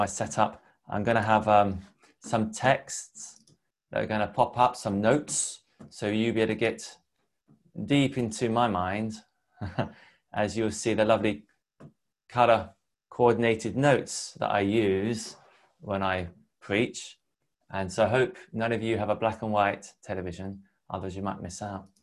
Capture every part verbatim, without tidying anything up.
my setup, I'm going to have um, some texts that are going to pop up, some notes, so you'll be able to get deep into my mind as you'll see the lovely color coordinated notes that I use when I preach. And so I hope none of you have a black and white television, otherwise you might miss out.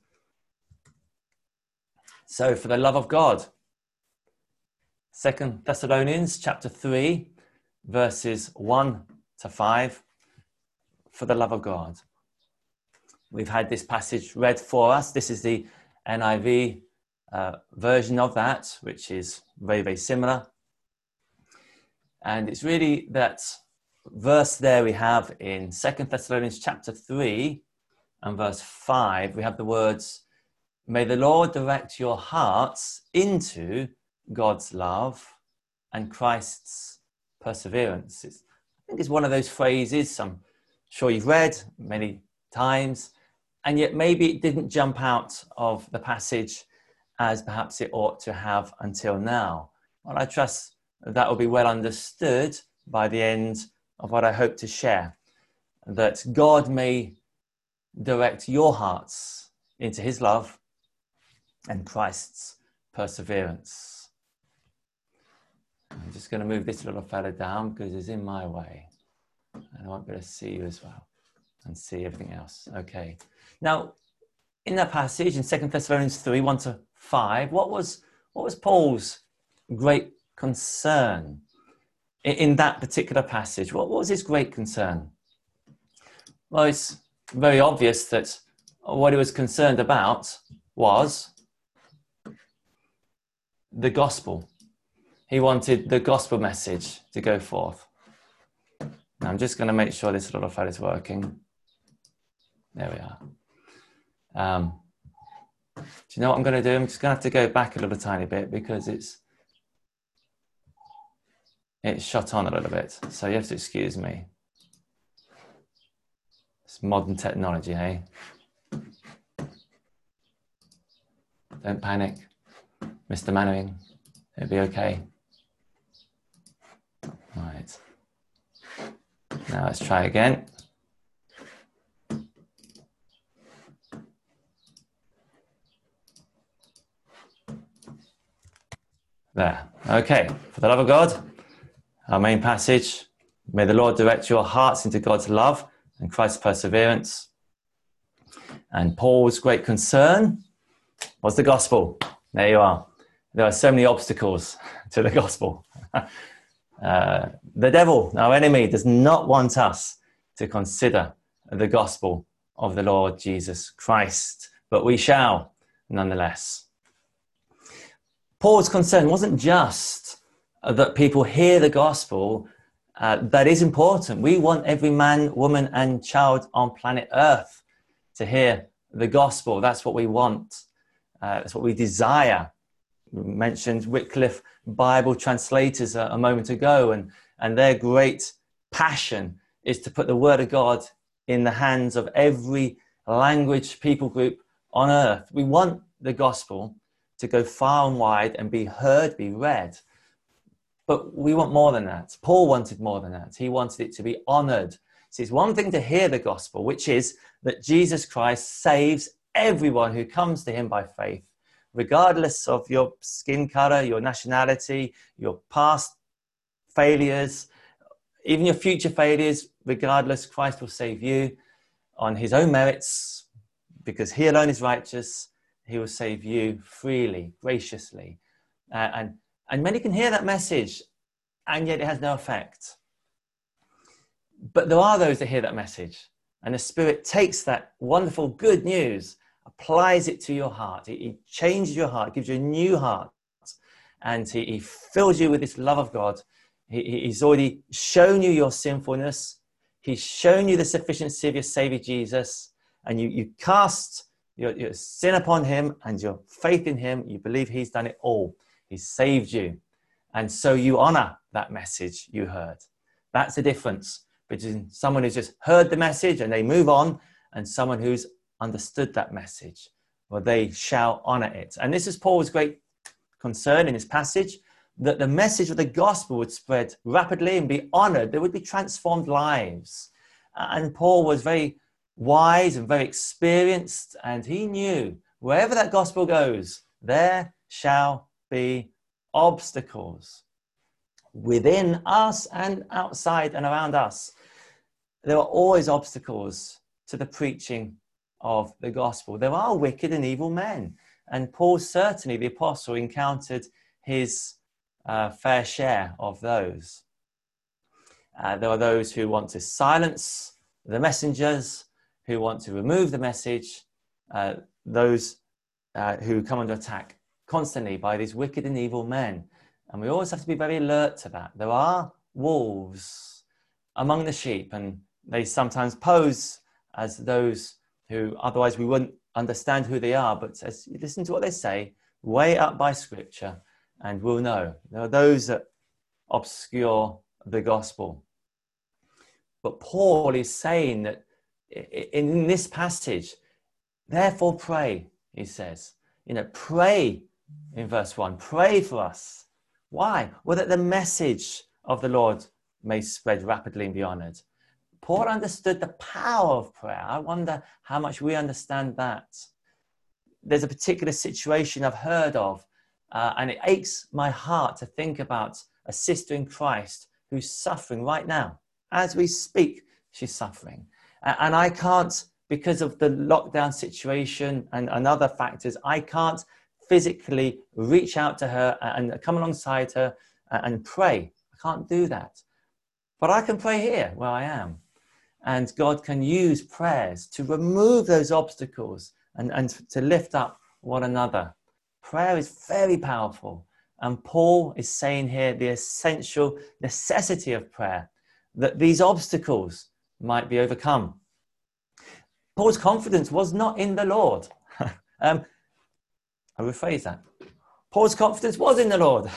So for the love of God, Second Thessalonians chapter three, verses one to five, for the love of God. We've had this passage read for us. This is the N I V uh, version of that, which is very, very similar. And it's really that verse there we have in Second Thessalonians chapter three and verse five. We have the words, "May the Lord direct your hearts into God's love and Christ's perseverance." It's, I think it's one of those phrases I'm sure you've read many times, and yet maybe it didn't jump out of the passage as perhaps it ought to have until now. Well, I trust that will be well understood by the end of what I hope to share, that God may direct your hearts into his love and Christ's perseverance. I'm just going to move this little fella down because it's in my way, and I won't be able to see you as well and see everything else. Okay. Now, in that passage in Second Thessalonians three, one to five, what was what was Paul's great concern in, in that particular passage? What, what was his great concern? Well, it's very obvious that what he was concerned about was the gospel. He wanted the gospel message to go forth. Now, I'm just going to make sure this little fella is working. There we are. Um, do you know what I'm going to do? I'm just going to have to go back a little tiny bit because it's it's shut on a little bit. So you have to excuse me. It's modern technology, hey? Don't panic, Mister Mannering. It'll be okay. Right. Now let's try again. There. Okay. For the love of God, our main passage, may the Lord direct your hearts into God's love and Christ's perseverance. And Paul's great concern was the gospel. There you are. There are so many obstacles to the gospel. uh, the devil, our enemy, does not want us to consider the gospel of the Lord Jesus Christ, but we shall nonetheless. Paul's concern wasn't just that people hear the gospel. Uh, that is important. We want every man, woman, and child on planet Earth to hear the gospel. That's what we want. Uh, that's what we desire. We mentioned Wycliffe Bible translators a, a moment ago, and, and their great passion is to put the word of God in the hands of every language, people group on earth. We want the gospel to go far and wide and be heard, be read. But we want more than that. Paul wanted more than that. He wanted it to be honored. See, it's one thing to hear the gospel, which is that Jesus Christ saves everyone who comes to him by faith, regardless of your skin color, your nationality, your past failures, even your future failures. Regardless, Christ will save you on his own merits, because he alone is righteous. He will save you freely, graciously. Uh, and, and many can hear that message, and yet it has no effect. But there are those that hear that message, and the Spirit takes that wonderful good news, applies it to your heart. He, he changes your heart, gives you a new heart, and he, he fills you with this love of God. He, he's already shown you your sinfulness. He's shown you the sufficiency of your Savior Jesus, and you, you cast your, your sin upon him and your faith in him. You believe he's done it all. He's saved you. And so you honor that message you heard. That's the difference between someone who's just heard the message and they move on, and someone who's understood that message. Well, they shall honor it. And this is Paul's great concern in this passage, that the message of the gospel would spread rapidly and be honored. There would be transformed lives. And Paul was very wise and very experienced, and he knew wherever that gospel goes, there shall be obstacles within us and outside and around us. There are always obstacles to the preaching of the gospel. There are wicked and evil men, and Paul, certainly the apostle, encountered his uh, fair share of those. Uh, there are those who want to silence the messengers, who want to remove the message, uh, those uh, who come under attack constantly by these wicked and evil men. And we always have to be very alert to that. There are wolves among the sheep, and they sometimes pose as those who otherwise we wouldn't understand who they are. But as you listen to what they say, weigh it up by scripture, and we'll know. There are those that obscure the gospel. But Paul is saying that in this passage, therefore pray, he says. You know, pray in verse one. Pray for us. Why? Well, that the message of the Lord may spread rapidly and be honored. Paul understood the power of prayer. I wonder how much we understand that. There's a particular situation I've heard of, uh, and it aches my heart to think about a sister in Christ who's suffering right now. As we speak, she's suffering. Uh, and I can't, because of the lockdown situation and, and other factors, I can't physically reach out to her and come alongside her and pray. I can't do that. But I can pray here where I am. And God can use prayers to remove those obstacles and, and to lift up one another. Prayer is very powerful. And Paul is saying here the essential necessity of prayer, that these obstacles might be overcome. Paul's confidence was not in the Lord. um, I rephrase that. Paul's confidence was in the Lord.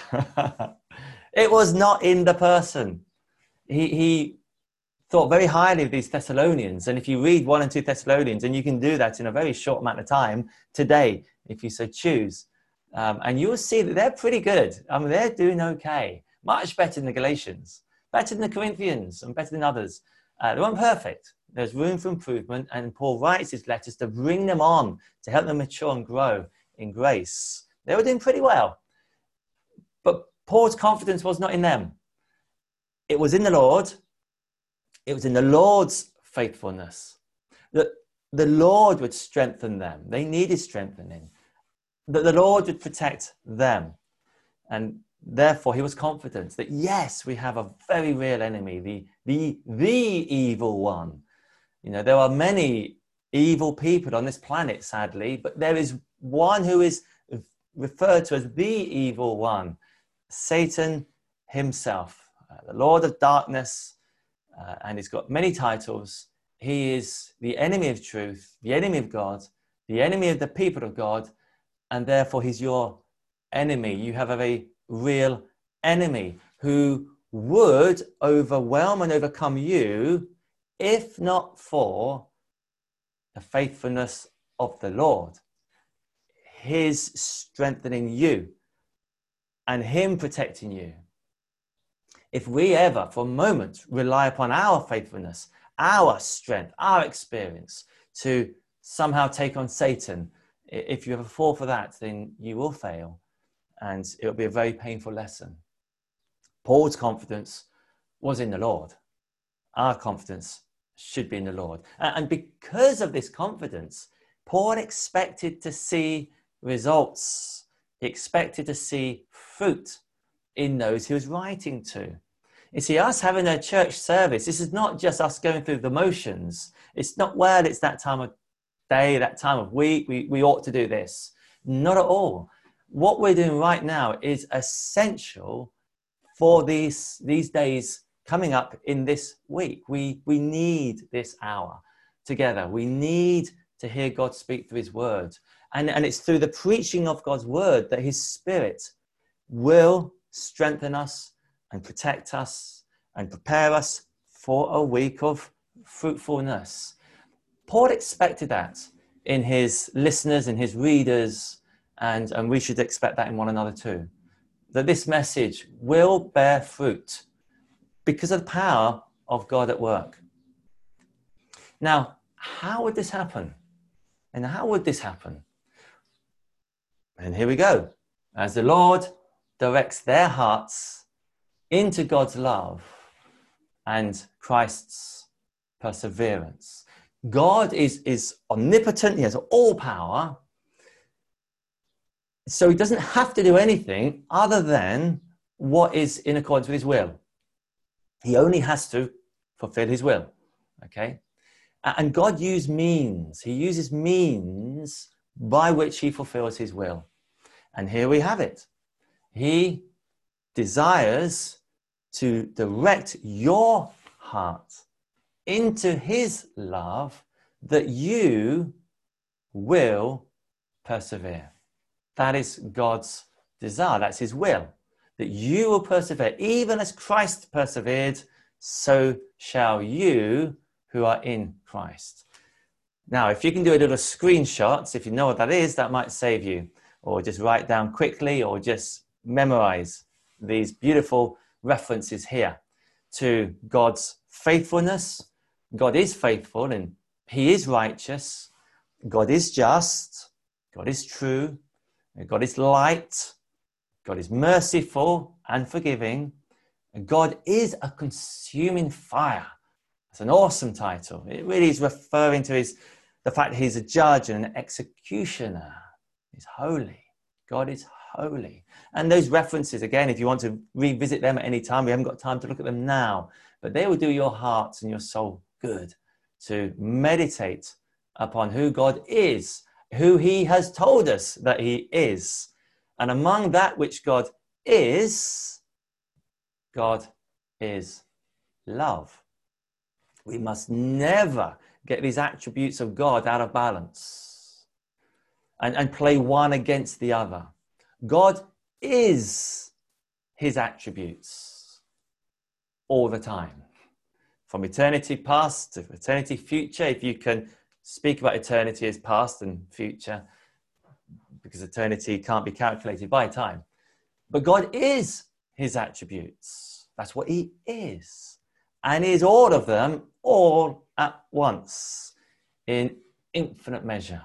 It was not in the person. He, he thought very highly of these Thessalonians. And if you read one and two Thessalonians, and you can do that in a very short amount of time today, if you so choose, um, and you'll see that they're pretty good. I mean, they're doing okay. Much better than the Galatians, better than the Corinthians, and better than others. Uh, they weren't perfect. There's room for improvement. And Paul writes his letters to bring them on, to help them mature and grow in grace. They were doing pretty well. But Paul's confidence was not in them. It was in the Lord. It was in the Lord's faithfulness that the Lord would strengthen them. They needed strengthening. That the Lord would protect them. And therefore, he was confident that, yes, we have a very real enemy, the, the, the evil one. You know, there are many evil people on this planet, sadly, but there is one who is referred to as the evil one, Satan himself, uh, the Lord of darkness, uh, and he's got many titles. He is the enemy of truth, the enemy of God, the enemy of the people of God, and therefore he's your enemy. You have a very real enemy who would overwhelm and overcome you if not for the faithfulness of the Lord, his strengthening you and him protecting you. If we ever for a moment rely upon our faithfulness, our strength, our experience to somehow take on Satan, if you ever fall for that, then you will fail, and it will be a very painful lesson. Paul's confidence was in the Lord. Our confidence should be in the Lord. And because of this confidence, Paul expected to see results. He expected to see fruit in those he was writing to. You see, us having a church service, this is not just us going through the motions. It's not, well, it's that time of day, that time of week, we, we ought to do this. Not at all. What we're doing right now is essential for these, these days coming up in this week. We, we need this hour together. We need to hear God speak through his word. And, and it's through the preaching of God's word that his Spirit will strengthen us and protect us and prepare us for a week of fruitfulness. Paul expected that in his listeners and his readers, and, and we should expect that in one another too. that this message will bear fruit because of the power of God at work. Now, how would this happen? And how would this happen? And here we go. As the Lord directs their hearts into God's love and Christ's perseverance. God is, is omnipotent. He has all power. So he doesn't have to do anything other than what is in accordance with his will. He only has to fulfill his will. Okay? And God uses means. He uses means by which he fulfills his will. And here we have it. He desires to direct your heart into his love that you will persevere. That is God's desire. That's his will. That you will persevere. Even as Christ persevered, so shall you who are in Christ. Now, if you can do a little screenshots, if you know what that is, that might save you. Or just write down quickly, or just memorize these beautiful references here to God's faithfulness. God is faithful and he is righteous. God is just. God is true. God is light. God is merciful and forgiving. And God is a consuming fire. It's an awesome title. It really is referring to his, the fact that he's a judge and an executioner. He's holy. God is holy. And those references, again, if you want to revisit them at any time, we haven't got time to look at them now, but they will do your heart and your soul good to meditate upon who God is, who he has told us that he is. And among that which God is, God is love. We must never get these attributes of God out of balance and, and play one against the other. God is his attributes all the time. From eternity past to eternity future, if you can speak about eternity as past and future, because eternity can't be calculated by time. But God is his attributes. That's what he is. And he is all of them, all at once, in infinite measure.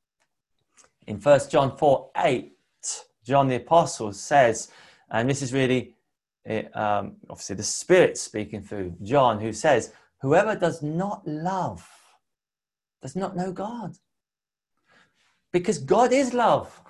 In First John four eight, John the Apostle says, and this is really, um, obviously the Spirit speaking through John, who says, whoever does not love does not know God. Because God is love.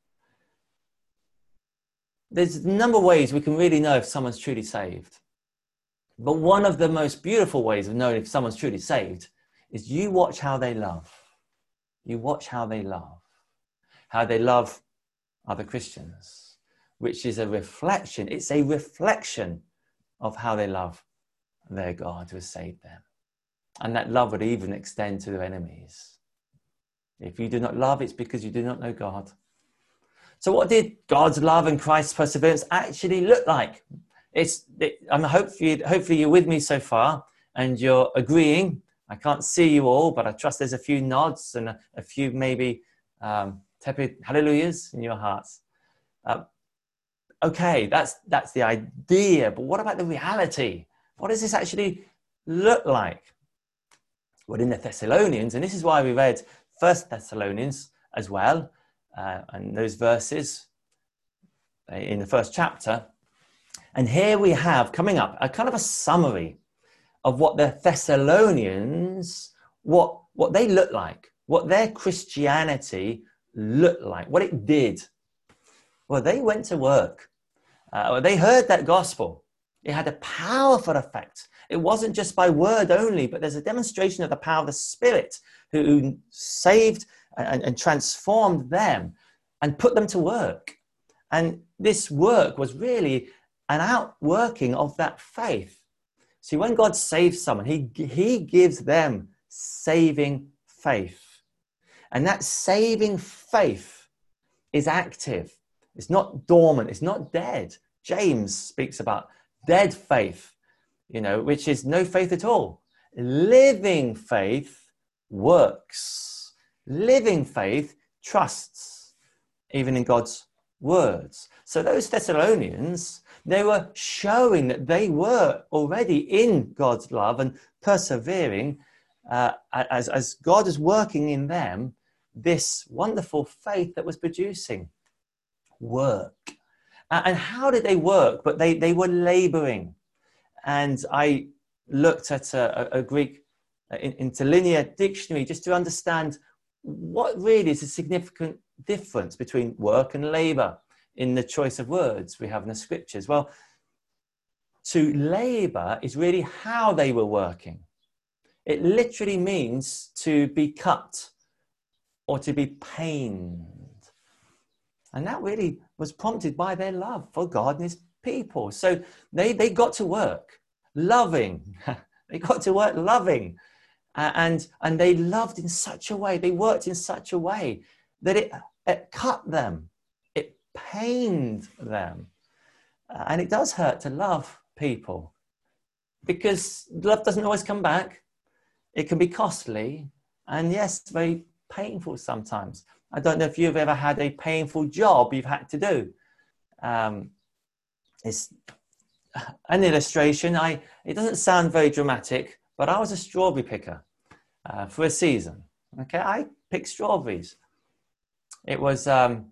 There's a number of ways we can really know if someone's truly saved. But one of the most beautiful ways of knowing if someone's truly saved is you watch how they love. You watch how they love. How they love other Christians, which is a reflection. It's a reflection of how they love their God who has saved them. And that love would even extend to their enemies. If you do not love, it's because you do not know God. So what did God's love and Christ's perseverance actually look like? It's, it, I'm hopefully, hopefully you're with me so far and you're agreeing. I can't see you all, but I trust there's a few nods and a, a few maybe um, tepid hallelujahs in your hearts. Uh, okay, that's, that's the idea, but what about the reality? What does this actually look like? Well, in the Thessalonians, and this is why we read First Thessalonians as well, uh, and those verses in the first chapter. And here we have coming up a kind of a summary of what the Thessalonians, what, what they look like, what their Christianity looked like, what it did. Well, they went to work. Uh, they heard that gospel. It had a powerful effect. It wasn't just by word only, but there's a demonstration of the power of the Spirit who, who saved and, and transformed them and put them to work. And this work was really an outworking of that faith. See, when God saves someone, he, he gives them saving faith. And that saving faith is active. It's not dormant. It's not dead. James speaks about dead faith, you know, which is no faith at all. Living faith works. Living faith trusts, even in God's words. So those Thessalonians, they were showing that they were already in God's love and persevering uh, as, as God is working in them this wonderful faith that was producing work. And how did they work? But they, they were laboring. And I looked at a, a Greek interlinear dictionary just to understand what really is a significant difference between work and labor in the choice of words we have in the scriptures. Well, to labor is really how they were working. It literally means to be cut or to be pained. And that really was prompted by their love for God and his people. So they, they got to work loving. They got to work loving. Uh, and, and they loved in such a way, they worked in such a way that it, it cut them. It pained them. Uh, and it does hurt to love people because love doesn't always come back. It can be costly and yes, very painful sometimes. I don't know if you've ever had a painful job you've had to do. Um, it's an illustration. I, it doesn't sound very dramatic, but I was a strawberry picker uh, for a season. Okay, I picked strawberries. It was um,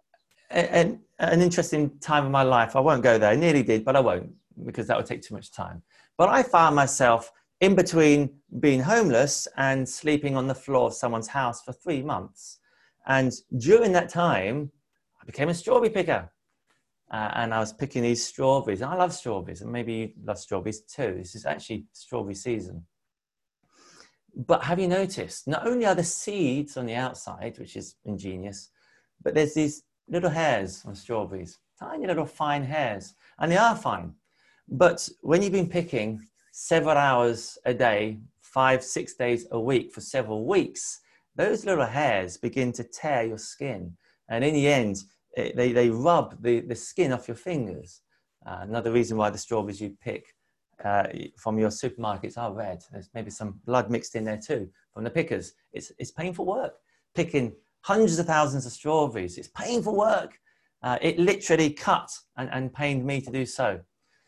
a, a, an interesting time of my life. I won't go there. I nearly did, but I won't because that would take too much time. But I found myself in between being homeless and sleeping on the floor of someone's house for three months. And during that time, I became a strawberry picker. Uh, and I was picking these strawberries. And I love strawberries, and maybe you love strawberries too. This is actually strawberry season. But have you noticed, not only are the seeds on the outside, which is ingenious, but there's these little hairs on strawberries, tiny little fine hairs, and they are fine. But when you've been picking several hours a day, five, six days a week for several weeks, those little hairs begin to tear your skin. And in the end, it, they, they rub the, the skin off your fingers. Uh, another reason why the strawberries you pick uh, from your supermarkets are red. There's maybe some blood mixed in there too from the pickers. It's, it's painful work. Picking hundreds of thousands of strawberries, it's painful work. Uh, it literally cut and, and pained me to do so.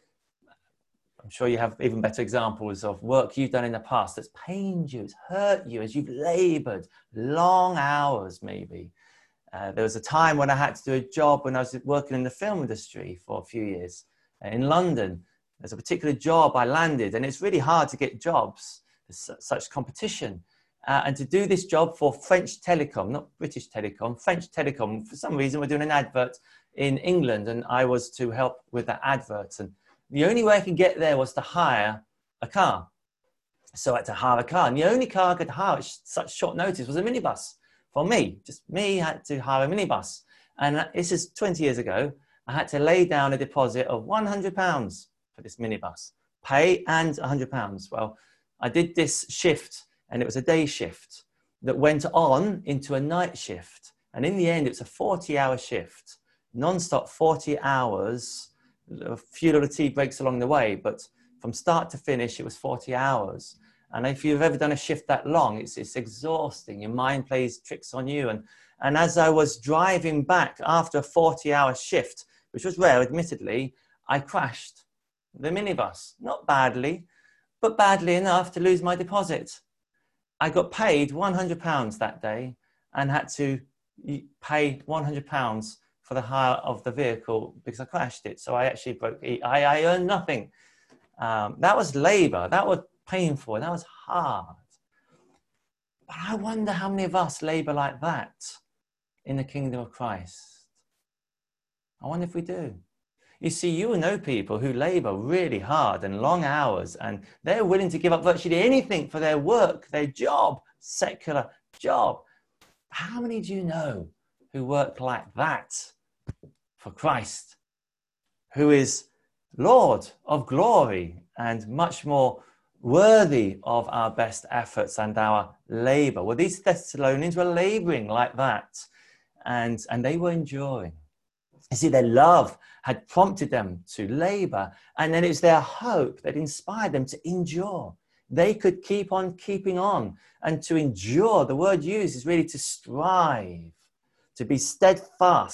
I'm sure you have even better examples of work you've done in the past that's pained you, it's hurt you as you've labored long hours maybe. Uh, there was a time when I had to do a job when I was working in the film industry for a few years uh, in London. There's a particular job I landed and it's really hard to get jobs. There's such competition. Uh, and to do this job for French Telecom, not British Telecom, French Telecom, for some reason we're doing an advert in England and I was to help with that advert. And the only way I could get there was to hire a car. So I had to hire a car. And the only car I could hire at such short notice was a minibus. For me, just me had to hire a minibus. And this is twenty years ago. I had to lay down a deposit of one hundred pounds for this minibus. Pay and one hundred pounds. Well, I did this shift and it was a day shift that went on into a night shift. And in the end, it's a forty hour shift, non-stop forty hours. A few little tea breaks along the way, but from start to finish, it was forty hours. And if you've ever done a shift that long, it's, it's exhausting. Your mind plays tricks on you. And, and as I was driving back after a forty hour shift, which was rare, admittedly, I crashed the minibus. Not badly, but badly enough to lose my deposit. I got paid one hundred pounds that day and had to pay one hundred pounds for the hire of the vehicle because I crashed it. So I actually broke, I, I earned nothing. Um, that was labor. That was painful. That was hard. But I wonder how many of us labor like that in the kingdom of Christ. I wonder if we do. You see, you will know people who labor really hard and long hours and they're willing to give up virtually anything for their work, their job, secular job. How many do you know who work like that for Christ, who is Lord of glory and much more worthy of our best efforts and our labor? Well, these Thessalonians were laboring like that and, and they were enduring. You see, their love had prompted them to labor, and then it's their hope that inspired them to endure. They could keep on keeping on, and to endure, the word used is really to strive, to be steadfast,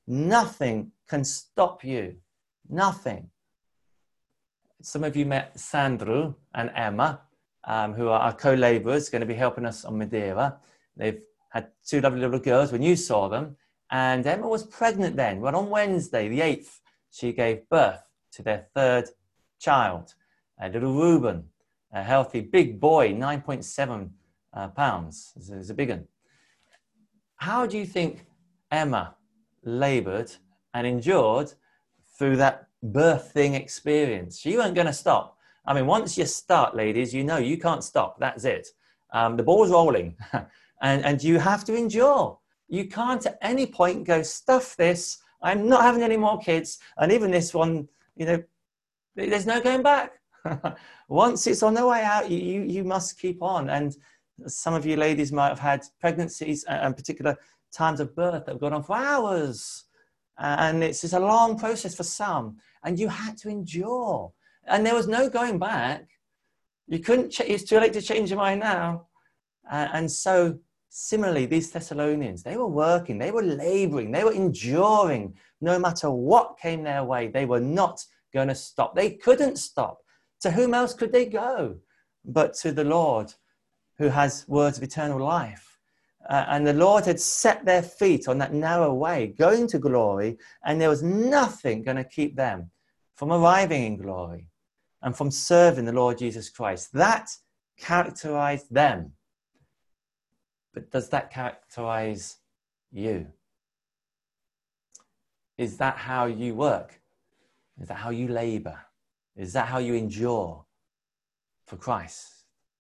Nothing can stop you. Nothing. Some of you met Sandro and Emma, um, who are our co-laborers, going to be helping us on Madeira. They've had two lovely little girls when you saw them. And Emma was pregnant then. Well, on Wednesday, the eighth, she gave birth to their third child, a little Reuben, a healthy big boy, nine point seven uh, pounds. It's a big one. How do you think Emma labored and endured through that birthing experience? She wasn't going to stop. I mean, once you start, ladies, you know you can't stop. That's it. Um, the ball's rolling. and, and you have to endure. You can't at any point go, stuff this. I'm not having any more kids. And even this one, you know, there's no going back. Once it's on the way out, you, you, you must keep on. And some of you ladies might have had pregnancies and particular times of birth that have gone on for hours. And it's just a long process for some. And you had to endure. And there was no going back. You couldn't, ch- it's too late to change your mind now. Uh, and so similarly, these Thessalonians, they were working, they were laboring, they were enduring. No matter what came their way, they were not going to stop. They couldn't stop. To whom else could they go but to the Lord, who has words of eternal life? Uh, and the Lord had set their feet on that narrow way, going to glory, and there was nothing going to keep them from arriving in glory and from serving the Lord Jesus Christ. That characterized them. But does that characterize you? Is that how you work? Is that how you labor? Is that how you endure for Christ?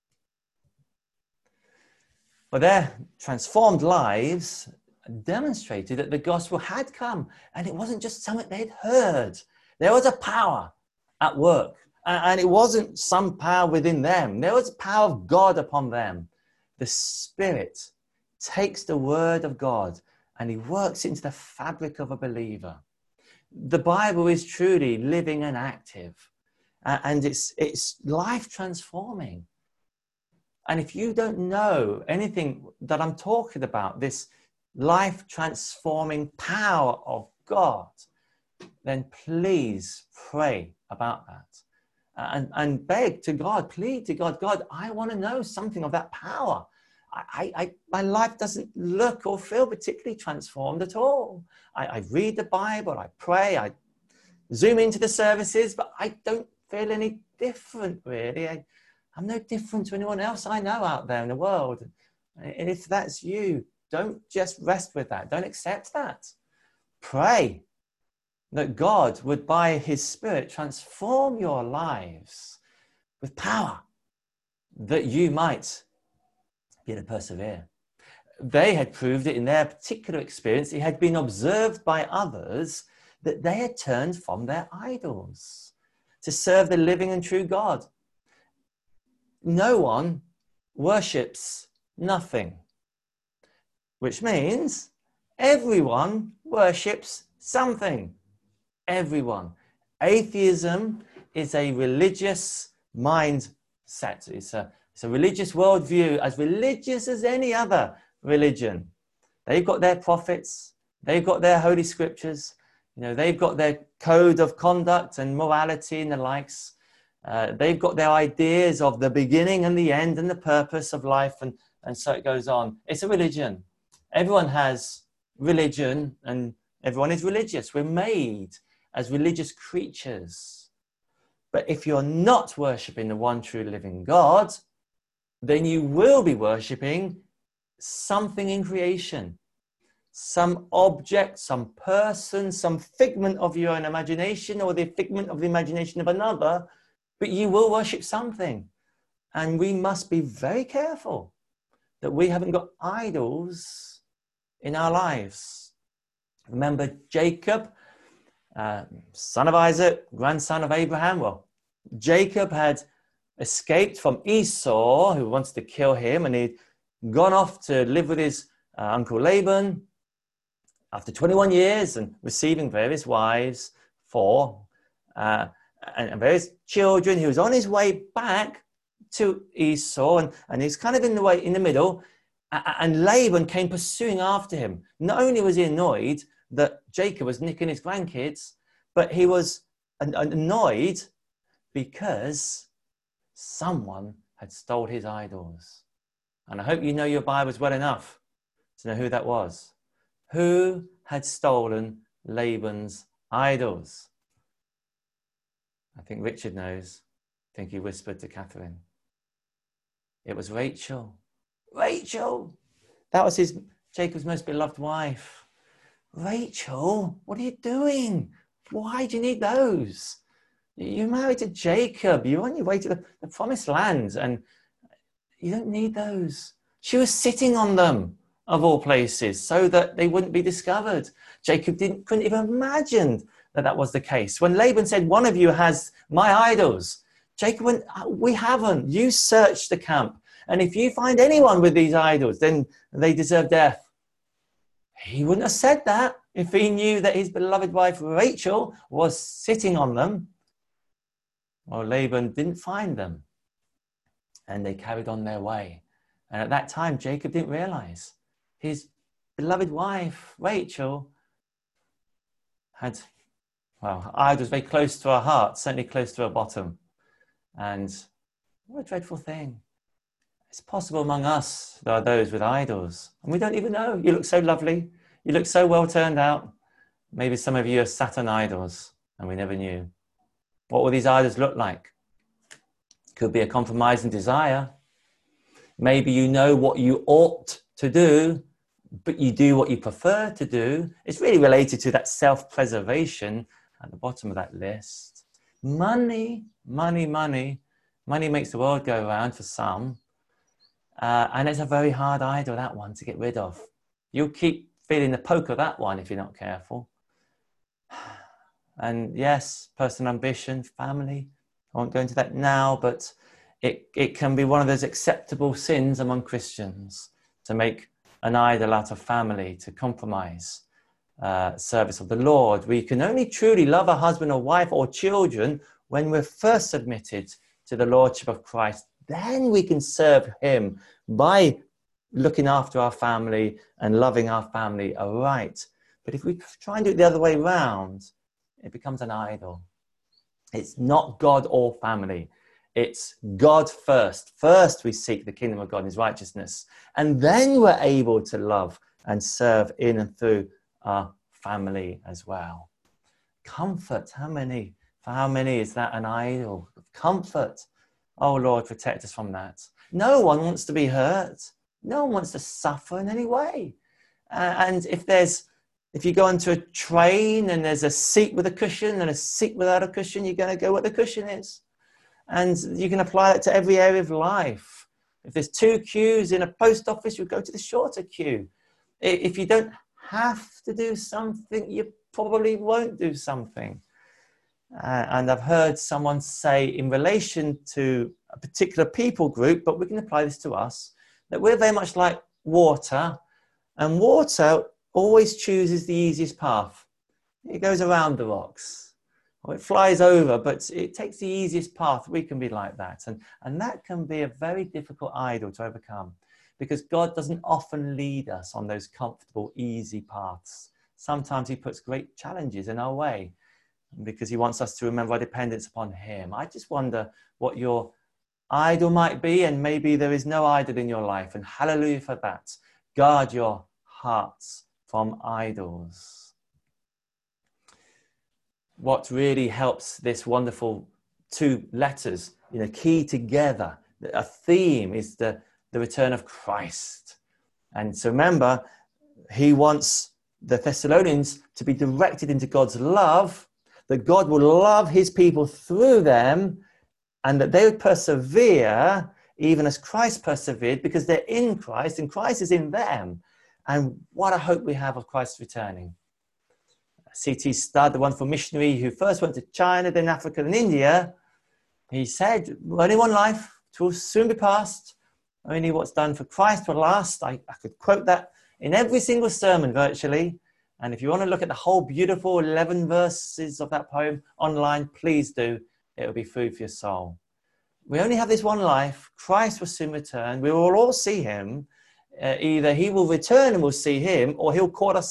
Well, their transformed lives demonstrated that the gospel had come, and it wasn't just something they'd heard. There was a power at work, and it wasn't some power within them. There was power of God upon them. The Spirit takes the word of God and he works into the fabric of a believer. The Bible is truly living and active, and it's, it's life transforming. And if you don't know anything that I'm talking about, this life transforming power of God, then please pray about that. And, and beg to God, plead to God, God, I want to know something of that power. I, I, my life doesn't look or feel particularly transformed at all. I, I read the Bible, I pray, I zoom into the services, but I don't feel any different, really. I, I'm no different to anyone else I know out there in the world. And if that's you, don't just rest with that. Don't accept that. Pray that God would, by his Spirit, transform your lives with power, that you might be able to persevere. They had proved it in their particular experience. It had been observed by others that they had turned from their idols to serve the living and true God. No one worships nothing, which means everyone worships something. Everyone. Atheism is a religious mindset. It's a, it's a religious worldview, as religious as any other religion. They've got their prophets. They've got their holy scriptures. You know, they've got their code of conduct and morality and the likes. Uh, they've got their ideas of the beginning and the end and the purpose of life, and, and so it goes on. It's a religion. Everyone has religion, and everyone is religious. We're made as religious creatures. But if you're not worshipping the one true living God, then you will be worshipping something in creation, some object, some person, some figment of your own imagination, or the figment of the imagination of another, but you will worship something. And we must be very careful that we haven't got idols in our lives. Remember Jacob, uh, son of Isaac, grandson of Abraham? Well, Jacob had escaped from Esau, who wanted to kill him, and he'd gone off to live with his uh, uncle Laban after twenty-one years and receiving various wives, four, uh, and, and various children. He was on his way back to Esau, and, and he's kind of in the way in the middle, and Laban came pursuing after him. Not only was he annoyed, that Jacob was nicking his grandkids, but he was annoyed because someone had stole his idols. And I hope you know your Bibles well enough to know who that was. Who had stolen Laban's idols? I think Richard knows. I think he whispered to Catherine. It was Rachel. Rachel! That was his Jacob's most beloved wife. Rachel, what are you doing? Why do you need those? You're married to Jacob. You're on your way to the, the promised land, and you don't need those. She was sitting on them, of all places, so that they wouldn't be discovered. Jacob didn't, couldn't even imagine that that was the case. When Laban said, one of you has my idols, Jacob went, we haven't. You search the camp. And if you find anyone with these idols, then they deserve death. He wouldn't have said that if he knew that his beloved wife Rachel was sitting on them. Well, Laban didn't find them. And they carried on their way. And at that time, Jacob didn't realize his beloved wife, Rachel, had, well, idols very close to her heart, certainly close to her bottom. And what a dreadful thing. It's possible among us, there are those with idols, and we don't even know. You look so lovely. You look so well turned out. Maybe some of you are sat on idols, and we never knew. What will these idols look like? Could be a compromising desire. Maybe you know what you ought to do, but you do what you prefer to do. It's really related to that self-preservation at the bottom of that list. Money, money, money. Money makes the world go round for some. Uh, and it's a very hard idol, that one, to get rid of. You'll keep feeling the poke of that one if you're not careful. And yes, personal ambition, family. I won't go into that now, but it, it can be one of those acceptable sins among Christians to make an idol out of family, to compromise uh, service of the Lord. We can only truly love a husband or wife or children when we're first submitted to the Lordship of Christ. Then we can serve him by looking after our family and loving our family aright. But if we try and do it the other way around, it becomes an idol. It's not God or family. It's God first. First we seek the kingdom of God and his righteousness. And then we're able to love and serve in and through our family as well. Comfort. How many? For how many is that an idol? Comfort. Oh, Lord, protect us from that. No one wants to be hurt. No one wants to suffer in any way. Uh, and if there's, if you go onto a train and there's a seat with a cushion and a seat without a cushion, you're going to go where the cushion is. And you can apply that to every area of life. If there's two queues in a post office, you go to the shorter queue. If you don't have to do something, you probably won't do something. Uh, and I've heard someone say in relation to a particular people group, but we can apply this to us, that we're very much like water, and water always chooses the easiest path. It goes around the rocks, or it flies over, but it takes the easiest path. We can be like that. And, and that can be a very difficult idol to overcome, because God doesn't often lead us on those comfortable, easy paths. Sometimes he puts great challenges in our way, because he wants us to remember our dependence upon him. I just wonder what your idol might be, and maybe there is no idol in your life, and hallelujah for that. Guard your hearts from idols. What really helps this wonderful two letters, you know, key together, a theme, is the, the return of Christ. And so remember, he wants the Thessalonians to be directed into God's love, that God will love his people through them, and that they would persevere even as Christ persevered, because they're in Christ and Christ is in them. And what a hope we have of Christ returning. C T Studd, the wonderful missionary who first went to China, then Africa, then India, he said, only one life, it will soon be past. Only what's done for Christ will last. I, I could quote that in every single sermon virtually. And if you want to look at the whole beautiful eleven verses of that poem online, please do. It will be food for your soul. We only have this one life. Christ will soon return. We will all see him. Uh, either he will return and we'll see him, or he'll call us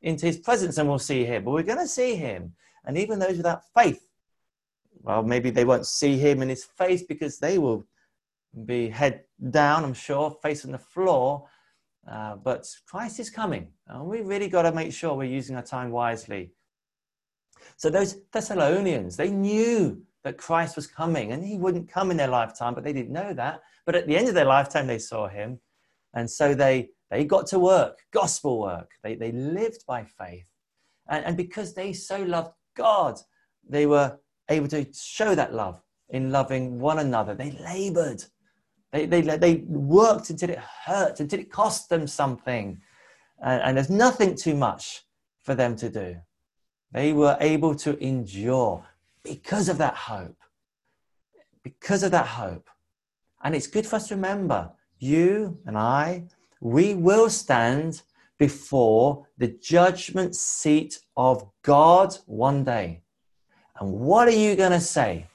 into his presence and we'll see him. But we're going to see him. And even those without faith, well, maybe they won't see him in his face because they will be head down, I'm sure, face on the floor. Uh, but Christ is coming. And we really got to make sure we're using our time wisely. So those Thessalonians, they knew that Christ was coming and he wouldn't come in their lifetime, but they didn't know that. But at the end of their lifetime, they saw him. And so they, they got to work, gospel work. They, they lived by faith. And, and because they so loved God, they were able to show that love in loving one another. They labored. They, they, they worked until it hurt, until it cost them something. And, and there's nothing too much for them to do. They were able to endure because of that hope. Because of that hope. And it's good for us to remember, you and I, we will stand before the judgment seat of God one day. And what are you going to say?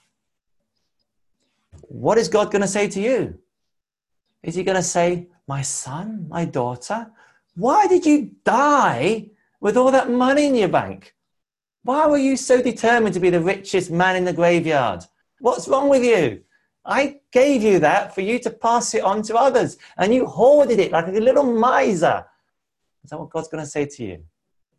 What is God going to say to you? Is he going to say, my son, my daughter, why did you die with all that money in your bank? Why were you so determined to be the richest man in the graveyard? What's wrong with you? I gave you that for you to pass it on to others, and you hoarded it like a little miser. Is that what God's going to say to you?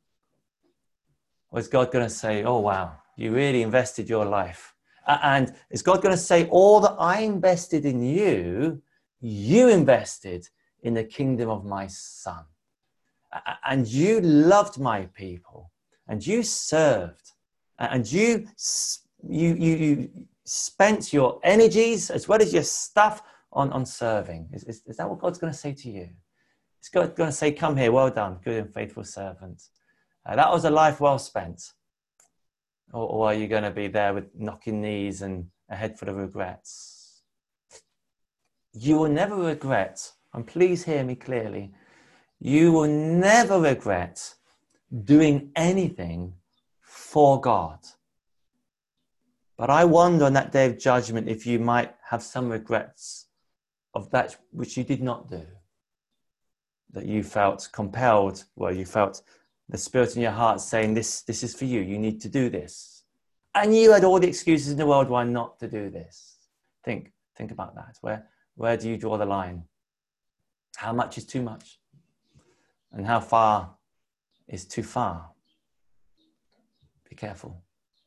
Or is God going to say, oh, wow, you really invested your life? And is God going to say, all that I invested in you, you invested in the kingdom of my son? And you loved my people, and you served, and you, you, you, you spent your energies as well as your stuff on, on serving. Is, is, is that what God's going to say to you? Is God going to say, come here, well done, good and faithful servant? Uh, that was a life well spent. Or, or are you going to be there with knocking knees and a head full of regrets? You will never regret, and please hear me clearly, you will never regret doing anything for God. But I wonder on that day of judgment if you might have some regrets of that which you did not do. That you felt compelled, well, you felt the Spirit in your heart saying, this, this is for you, you need to do this. And you had all the excuses in the world why not to do this. Think, think about that. Where, where do you draw the line? How much is too much? And how far is too far? Be careful.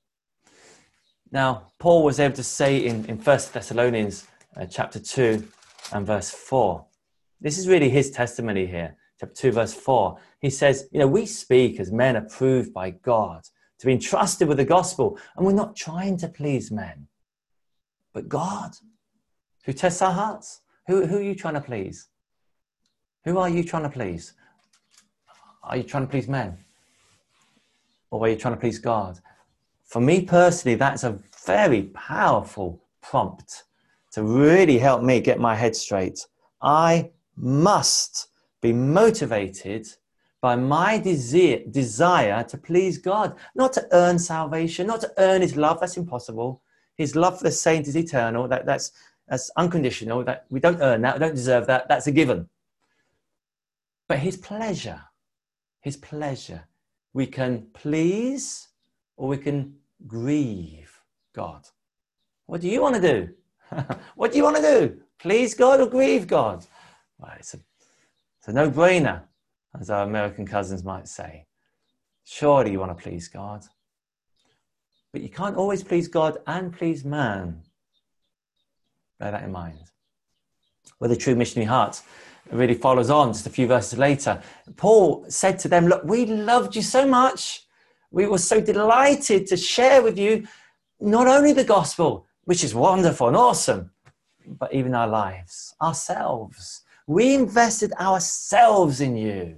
Now, Paul was able to say in, in First Thessalonians uh, chapter two and verse four, this is really his testimony here, chapter two, verse four. He says, you know, we speak as men approved by God to be entrusted with the gospel, and we're not trying to please men, but God, who tests our hearts. Who, who are you trying to please? Who are you trying to please? Are you trying to please men? Or are you trying to please God? For me personally, that's a very powerful prompt to really help me get my head straight. I must be motivated by my desire, desire to please God, not to earn salvation, not to earn his love. That's impossible. His love for the saint is eternal. That, that's, that's unconditional. That we don't earn that. We don't deserve that. That's a given. But his pleasure, his pleasure. We can please or we can grieve God. What do you want to do? What do you want to do? Please God or grieve God? Well, it's a, it's a no-brainer, as our American cousins might say. Surely you want to please God. But you can't always please God and please man. Bear that in mind. With a true missionary heart, it really follows on just a few verses later. Paul said to them, look, we loved you so much. We were so delighted to share with you not only the gospel, which is wonderful and awesome, but even our lives, ourselves. We invested ourselves in you.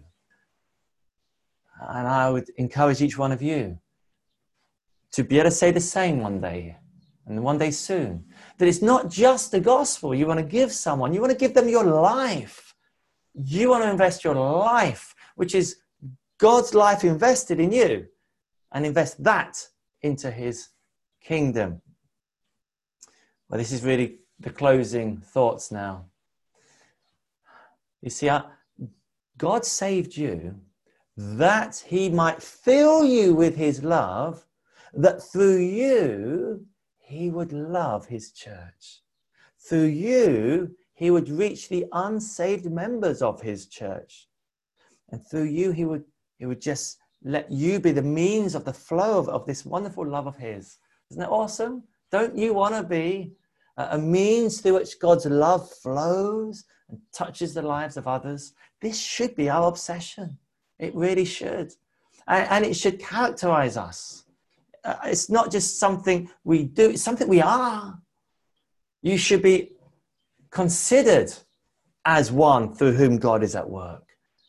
And I would encourage each one of you to be able to say the same one day, and one day soon, that it's not just the gospel you want to give someone. You want to give them your life. You want to invest your life, which is God's life invested in you, and invest that into his kingdom. Well, this is really the closing thoughts now. You see, God saved you that he might fill you with his love, that through you he would love his church. Through you he would reach the unsaved members of his church. And through you he would, he would just let you be the means of the flow of, of this wonderful love of his. Isn't that awesome? Don't you want to be a, a means through which God's love flows and touches the lives of others? This should be our obsession. It really should. And, and it should characterize us. Uh, it's not just something we do, it's something we are. You should be considered as one through whom God is at work.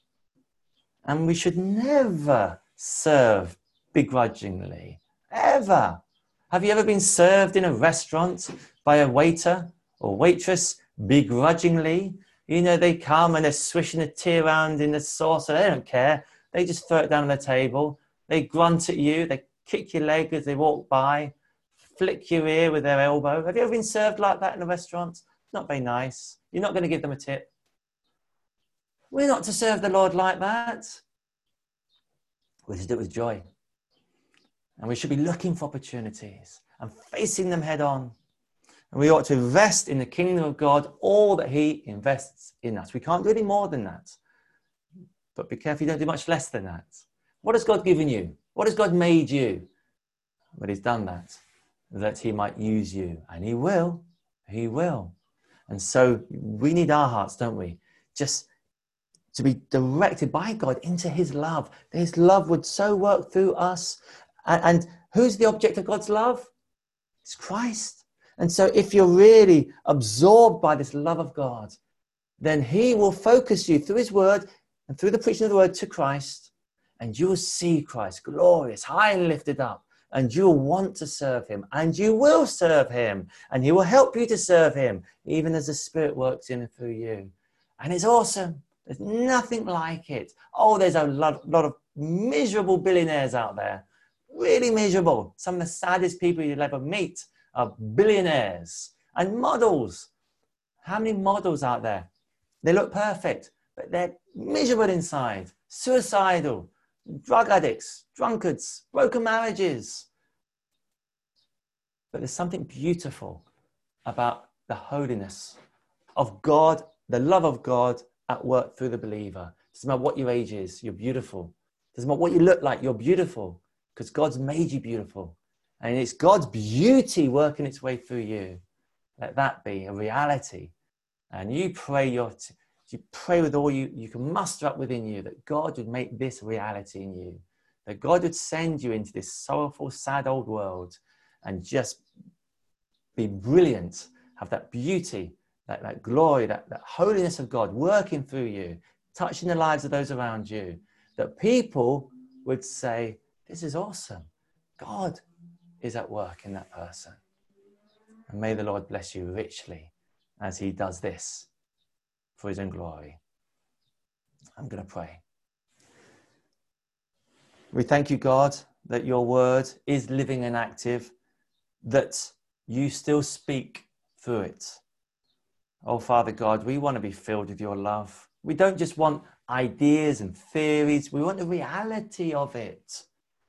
And we should never serve begrudgingly, ever. Have you ever been served in a restaurant by a waiter or waitress begrudgingly? You know, they come and they're swishing the tea around in the saucer. They don't care. They just throw it down on the table. They grunt at you. They kick your leg as they walk by, flick your ear with their elbow. Have you ever been served like that in a restaurant? Not very nice. You're not going to give them a tip. We're not to serve the Lord like that. We're to do it with joy. And we should be looking for opportunities and facing them head on. And we ought to invest in the kingdom of God all that he invests in us. We can't do any more than that. But be careful you don't do much less than that. What has God given you? What has God made you? But he's done that, that he might use you. And he will. He will. And so we need our hearts, don't we? Just to be directed by God into his love. His love would so work through us. And, and who's the object of God's love? It's Christ. And so if you're really absorbed by this love of God, then he will focus you through his word and through the preaching of the word to Christ. And you will see Christ glorious, high and lifted up. And you will want to serve him. And you will serve him. And he will help you to serve him, even as the Spirit works in and through you. And it's awesome. There's nothing like it. Oh, there's a lot, lot of miserable billionaires out there. Really miserable. Some of the saddest people you'll ever meet are billionaires. And models. How many models out there? They look perfect, but they're miserable inside. Suicidal. Drug addicts. Drunkards. Broken marriages. But there's something beautiful about the holiness of God, the love of God, at work through the believer. It doesn't matter what your age is, you're beautiful. It doesn't matter what you look like, you're beautiful. Because God's made you beautiful. And it's God's beauty working its way through you. Let that be a reality. And you pray your, you pray with all you, you can muster up within you that God would make this a reality in you. That God would send you into this sorrowful, sad old world and just be brilliant, have that beauty, That, that glory, that, that holiness of God working through you, touching the lives of those around you, that people would say, this is awesome. God is at work in that person. And may the Lord bless you richly as he does this for his own glory. I'm going to pray. We thank you, God, that your word is living and active, that you still speak through it. Oh, Father God, we want to be filled with your love. We don't just want ideas and theories. We want the reality of it.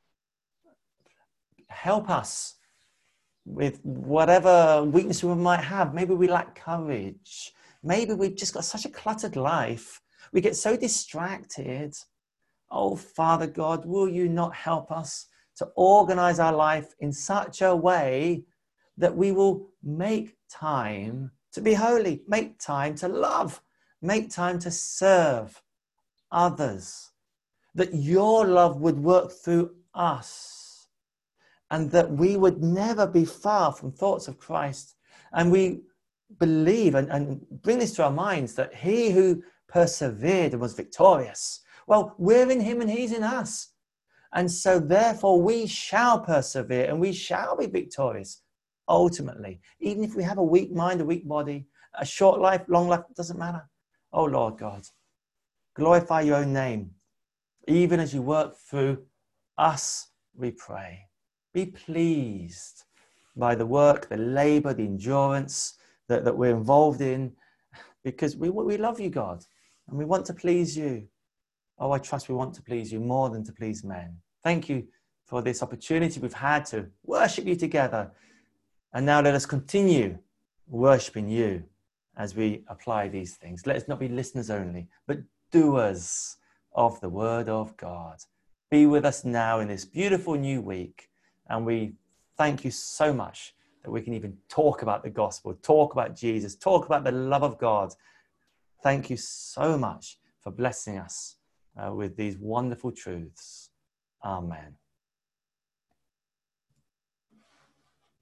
Help us with whatever weakness we might have. Maybe we lack courage. Maybe we've just got such a cluttered life. We get so distracted. Oh, Father God, will you not help us to organize our life in such a way that we will make time to be holy, make time to love, make time to serve others, that your love would work through us, and that we would never be far from thoughts of Christ. And we believe and, and bring this to our minds that he who persevered and was victorious, well, we're in him and he's in us. And so therefore we shall persevere and we shall be victorious. Ultimately, even if we have a weak mind, a weak body, a short life, long life, it doesn't matter. Oh, Lord God, glorify your own name. Even as you work through us, we pray. Be pleased by the work, the labor, the endurance that, that we're involved in, because we, we love you, God, and we want to please you. Oh, I trust we want to please you more than to please men. Thank you for this opportunity we've had to worship you together. And now let us continue worshiping you as we apply these things. Let us not be listeners only, but doers of the word of God. Be with us now in this beautiful new week. And we thank you so much that we can even talk about the gospel, talk about Jesus, talk about the love of God. Thank you so much for blessing us uh, with these wonderful truths. Amen.